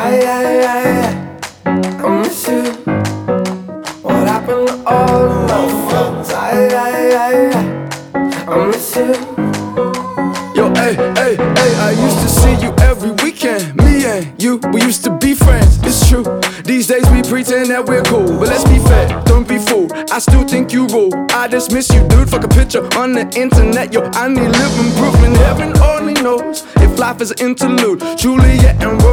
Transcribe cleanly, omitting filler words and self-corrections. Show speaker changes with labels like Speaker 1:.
Speaker 1: I miss you. What happened to all of my friends? I miss you.
Speaker 2: Yo, ay, I used to see you every weekend. Me and you, we used to be friends, it's true. These days we pretend that we're cool, but let's be fair, don't be fooled. I still think you rule. I just miss you, dude. Fuck a picture on the internet. Yo, I need living proof, and heaven only knows if life is an interlude. Juliet and Romeo.